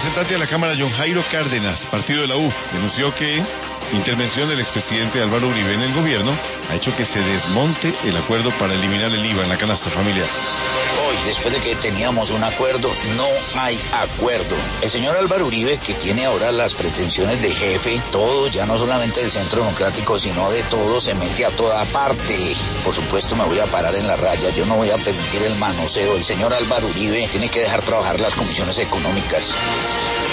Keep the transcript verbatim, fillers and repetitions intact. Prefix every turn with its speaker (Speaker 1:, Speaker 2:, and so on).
Speaker 1: representante de la Cámara, John Jairo Cárdenas, partido de la U, denunció que intervención del expresidente Álvaro Uribe en el gobierno ha hecho que se desmonte el acuerdo para eliminar el I V A en la canasta familiar.
Speaker 2: Hoy, después de que teníamos un acuerdo, no hay acuerdo. El señor Álvaro Uribe, que tiene ahora las pretensiones de jefe, todo, ya no solamente del Centro Democrático, sino de todo, se mete a toda parte. Por supuesto, me voy a parar en la raya, yo no voy a permitir el manoseo. El señor Álvaro Uribe tiene que dejar trabajar las comisiones económicas.